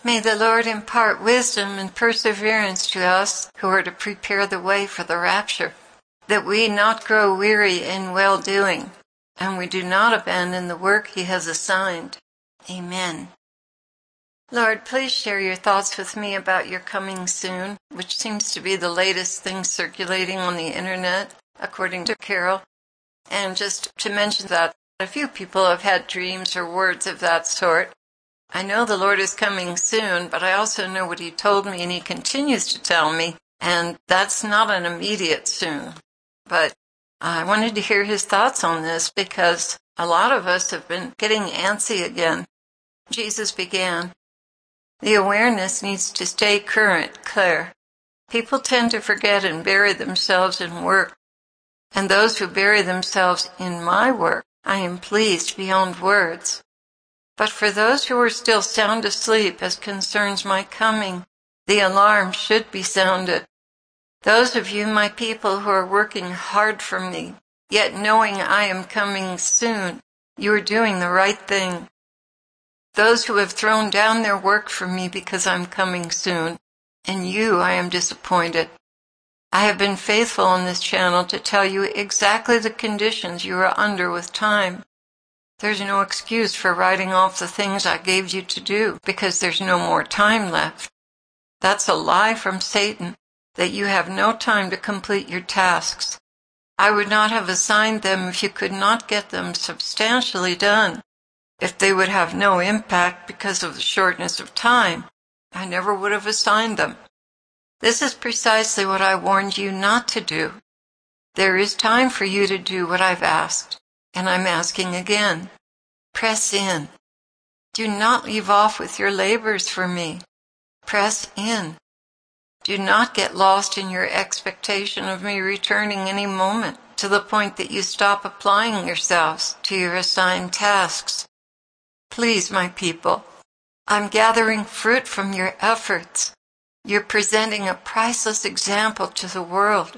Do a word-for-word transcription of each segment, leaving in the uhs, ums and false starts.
May the Lord impart wisdom and perseverance to us who are to prepare the way for the rapture, that we not grow weary in well-doing, and we do not abandon the work he has assigned. Amen. Lord, please share your thoughts with me about your coming soon, which seems to be the latest thing circulating on the internet, according to Carol. And just to mention that a few people have had dreams or words of that sort. I know the Lord is coming soon, but I also know what he told me and he continues to tell me, and that's not an immediate soon. But I wanted to hear his thoughts on this because a lot of us have been getting antsy again. Jesus began, "The awareness needs to stay current, Claire. People tend to forget and bury themselves in work. And those who bury themselves in my work, I am pleased beyond words. But for those who are still sound asleep as concerns my coming, the alarm should be sounded. Those of you, my people, who are working hard for me, yet knowing I am coming soon, you are doing the right thing. Those who have thrown down their work for me because I'm coming soon, and you, I am disappointed. I have been faithful on this channel to tell you exactly the conditions you are under with time. There's no excuse for writing off the things I gave you to do because there's no more time left. That's a lie from Satan, that you have no time to complete your tasks. I would not have assigned them if you could not get them substantially done. If they would have no impact because of the shortness of time, I never would have assigned them. This is precisely what I warned you not to do. There is time for you to do what I've asked, and I'm asking again. Press in. Do not leave off with your labors for me. Press in. Do not get lost in your expectation of me returning any moment to the point that you stop applying yourselves to your assigned tasks. Please, my people, I'm gathering fruit from your efforts. You're presenting a priceless example to the world.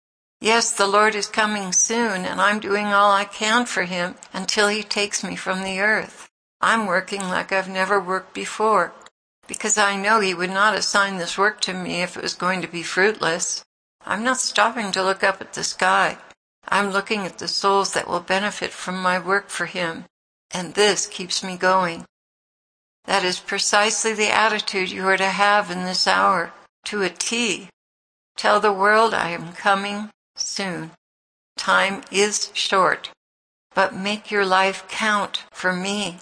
Yes, the Lord is coming soon, and I'm doing all I can for him until he takes me from the earth. I'm working like I've never worked before, because I know he would not assign this work to me if it was going to be fruitless. I'm not stopping to look up at the sky. I'm looking at the souls that will benefit from my work for him, and this keeps me going. That is precisely the attitude you are to have in this hour, to a T. Tell the world I am coming soon. Time is short, but make your life count for me.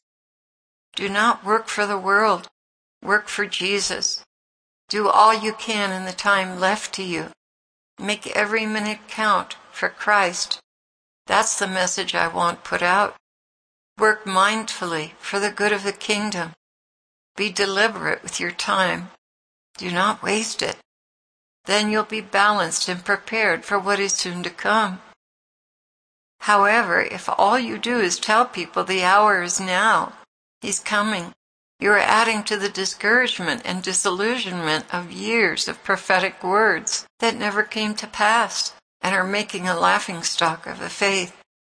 Do not work for the world. Work for Jesus. Do all you can in the time left to you. Make every minute count for Christ. That's the message I want put out. Work mindfully for the good of the kingdom. Be deliberate with your time. Do not waste it. Then you'll be balanced and prepared for what is soon to come. However, if all you do is tell people the hour is now, he's coming, you are adding to the discouragement and disillusionment of years of prophetic words that never came to pass and are making a laughingstock of the faith.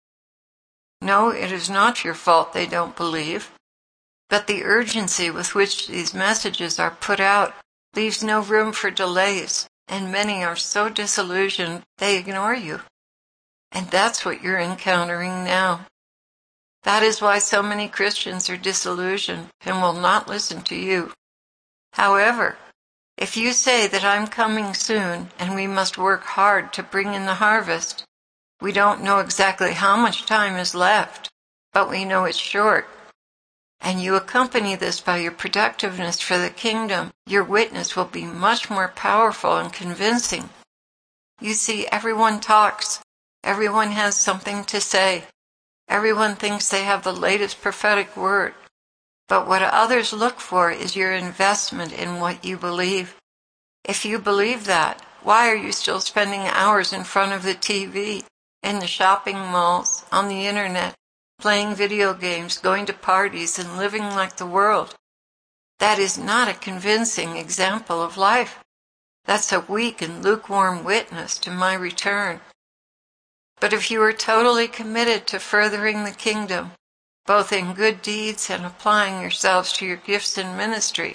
No, it is not your fault they don't believe, but the urgency with which these messages are put out leaves no room for delays, and many are so disillusioned they ignore you. And that's what you're encountering now. That is why so many Christians are disillusioned and will not listen to you. However, if you say that I'm coming soon and we must work hard to bring in the harvest, we don't know exactly how much time is left, but we know it's short. And you accompany this by your productiveness for the kingdom, your witness will be much more powerful and convincing. You see, everyone talks. Everyone has something to say. Everyone thinks they have the latest prophetic word. But what others look for is your investment in what you believe. If you believe that, why are you still spending hours in front of the T V, in the shopping malls, on the internet, playing video games, going to parties, and living like the world? That is not a convincing example of life. That's a weak and lukewarm witness to my return. But if you are totally committed to furthering the kingdom, both in good deeds and applying yourselves to your gifts in ministry,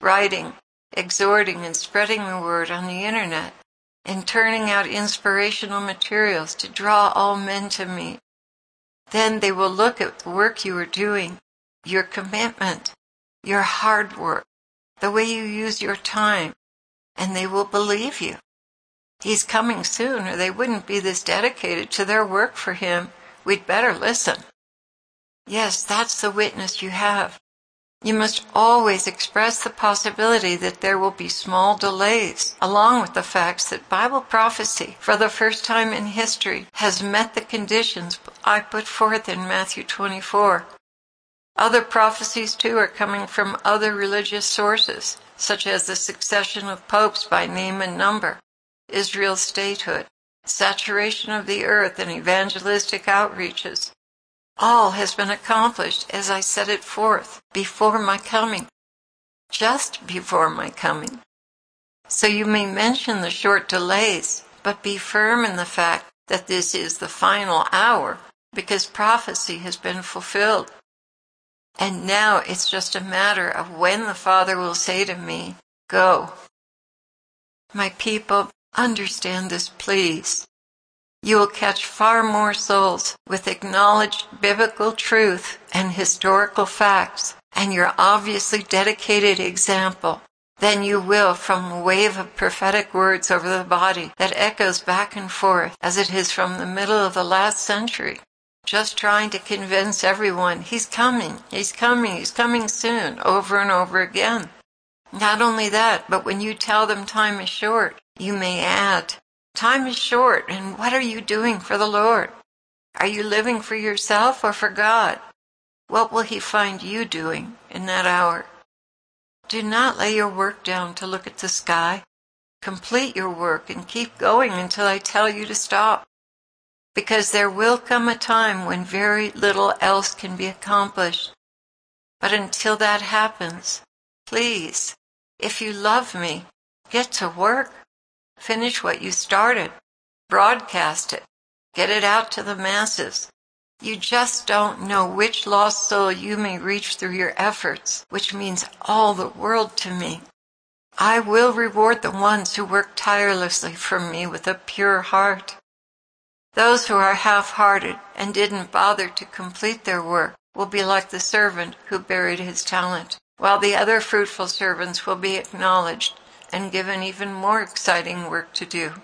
writing, exhorting, and spreading the word on the internet, and turning out inspirational materials to draw all men to me. Then they will look at the work you are doing, your commitment, your hard work, the way you use your time, and they will believe you. He's coming soon, or they wouldn't be this dedicated to their work for him. We'd better listen. Yes, that's the witness you have. You must always express the possibility that there will be small delays, along with the facts that Bible prophecy, for the first time in history, has met the conditions I put forth in Matthew twenty-four. Other prophecies, too, are coming from other religious sources, such as the succession of popes by name and number, Israel's statehood, saturation of the earth, and evangelistic outreaches. All has been accomplished as I set it forth before my coming, just before my coming. So you may mention the short delays, but be firm in the fact that this is the final hour, because prophecy has been fulfilled. And now it's just a matter of when the Father will say to me, "Go." My people, understand this, please. You will catch far more souls with acknowledged biblical truth and historical facts, and your obviously dedicated example, than you will from a wave of prophetic words over the body that echoes back and forth as it is from the middle of the last century, just trying to convince everyone he's coming, he's coming, he's coming soon, over and over again. Not only that, but when you tell them time is short, you may add, time is short, and what are you doing for the Lord? Are you living for yourself or for God? What will He find you doing in that hour? Do not lay your work down to look at the sky. Complete your work and keep going until I tell you to stop. Because there will come a time when very little else can be accomplished. But until that happens, please, if you love me, get to work. Finish what you started. Broadcast it. Get it out to the masses. You just don't know which lost soul you may reach through your efforts, which means all the world to me. I will reward the ones who work tirelessly for me with a pure heart. Those who are half-hearted and didn't bother to complete their work will be like the servant who buried his talent, while the other fruitful servants will be acknowledged and given even more exciting work to do.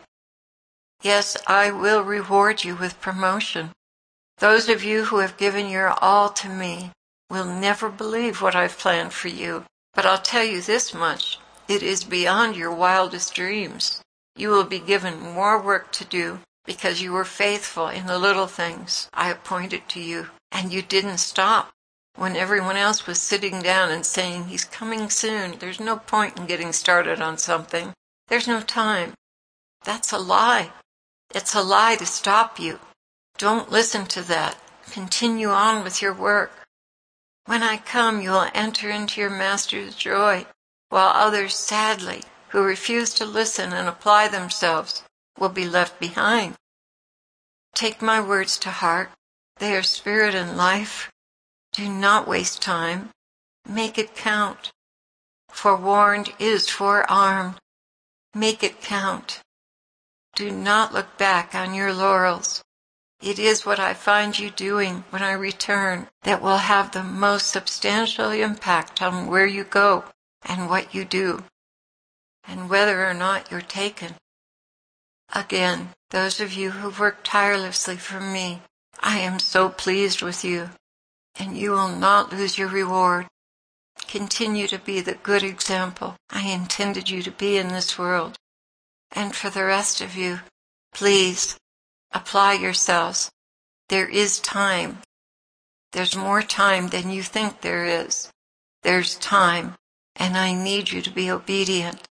Yes, I will reward you with promotion. Those of you who have given your all to me will never believe what I've planned for you, but I'll tell you this much, it is beyond your wildest dreams. You will be given more work to do because you were faithful in the little things I appointed to you, and you didn't stop. When everyone else was sitting down and saying, "He's coming soon, there's no point in getting started on something. There's no time." That's a lie. It's a lie to stop you. Don't listen to that. Continue on with your work. When I come, you will enter into your Master's joy, while others, sadly, who refuse to listen and apply themselves, will be left behind. Take my words to heart. They are spirit and life. Do not waste time. Make it count. Forewarned is forearmed. Make it count. Do not look back on your laurels. It is what I find you doing when I return that will have the most substantial impact on where you go and what you do, and whether or not you're taken. Again, those of you who work tirelessly for me, I am so pleased with you, and you will not lose your reward. Continue to be the good example I intended you to be in this world. And for the rest of you, please, apply yourselves. There is time. There's more time than you think there is. There's time, and I need you to be obedient.